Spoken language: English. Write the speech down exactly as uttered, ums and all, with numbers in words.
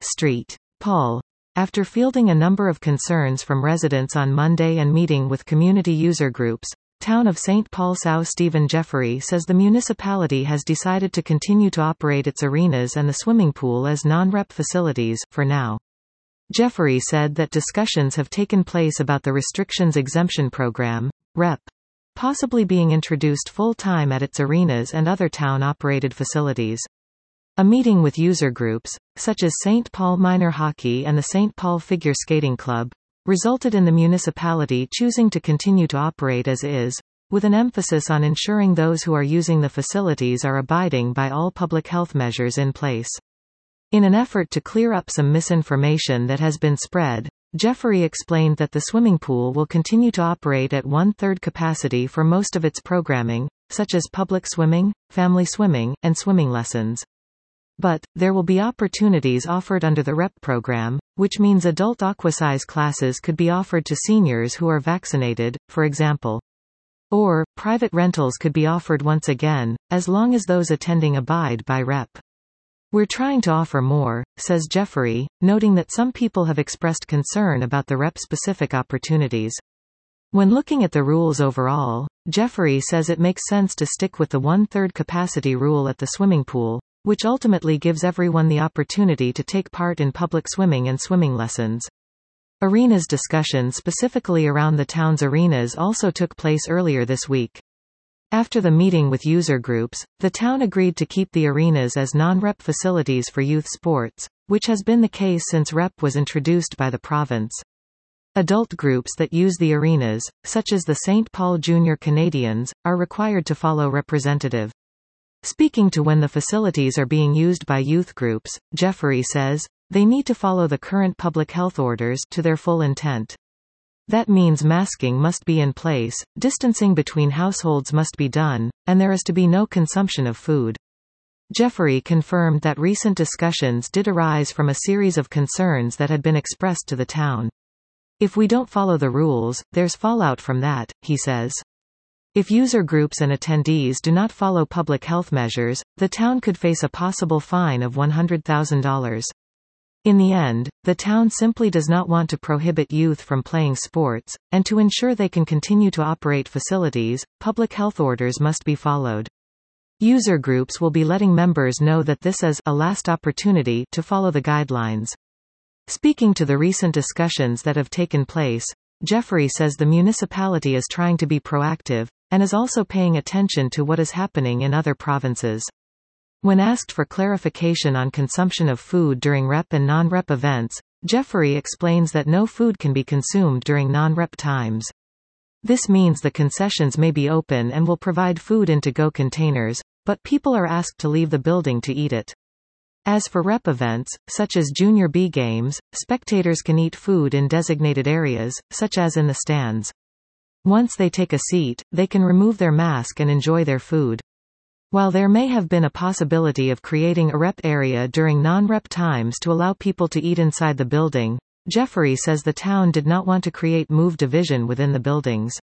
Street Paul. After fielding a number of concerns from residents on Monday and meeting with community user groups, Town of Saint Paul South Stephen Jeffrey says the municipality has decided to continue to operate its arenas and the swimming pool as non-rep facilities, for now. Jeffrey said that discussions have taken place about the restrictions exemption program, rep, possibly being introduced full-time at its arenas and other town-operated facilities. A meeting with user groups, such as Saint Paul Minor Hockey and the Saint Paul Figure Skating Club, resulted in the municipality choosing to continue to operate as is, with an emphasis on ensuring those who are using the facilities are abiding by all public health measures in place. In an effort to clear up some misinformation that has been spread, Jeffrey explained that the swimming pool will continue to operate at one-third capacity for most of its programming, such as public swimming, family swimming, and swimming lessons. But, there will be opportunities offered under the rep program, which means adult aquasize classes could be offered to seniors who are vaccinated, for example. Or, private rentals could be offered once again, as long as those attending abide by rep. We're trying to offer more, says Jeffrey, noting that some people have expressed concern about the rep-specific opportunities. When looking at the rules overall, Jeffrey says it makes sense to stick with the one-third capacity rule at the swimming pool, which ultimately gives everyone the opportunity to take part in public swimming and swimming lessons. Arenas discussion specifically around the town's arenas also took place earlier this week. After the meeting with user groups, the town agreed to keep the arenas as non-rep facilities for youth sports, which has been the case since rep was introduced by the province. Adult groups that use the arenas, such as the Saint Paul Junior Canadians, are required to follow representative. Speaking to when the facilities are being used by youth groups, Jeffrey says, they need to follow the current public health orders to their full intent. That means masking must be in place, distancing between households must be done, and there is to be no consumption of food. Jeffrey confirmed that recent discussions did arise from a series of concerns that had been expressed to the town. If we don't follow the rules, there's fallout from that, he says. If user groups and attendees do not follow public health measures, the town could face a possible fine of one hundred thousand dollars. In the end, the town simply does not want to prohibit youth from playing sports, and to ensure they can continue to operate facilities, public health orders must be followed. User groups will be letting members know that this is a last opportunity to follow the guidelines. Speaking to the recent discussions that have taken place, Jeffrey says the municipality is trying to be proactive, and is also paying attention to what is happening in other provinces. When asked for clarification on consumption of food during rep and non-rep events, Jeffrey explains that no food can be consumed during non-rep times. This means the concessions may be open and will provide food in to-go containers, but people are asked to leave the building to eat it. As for rep events, such as Junior B games, spectators can eat food in designated areas, such as in the stands. Once they take a seat, they can remove their mask and enjoy their food. While there may have been a possibility of creating a rep area during non-rep times to allow people to eat inside the building, Jeffrey says the town did not want to create move division within the buildings.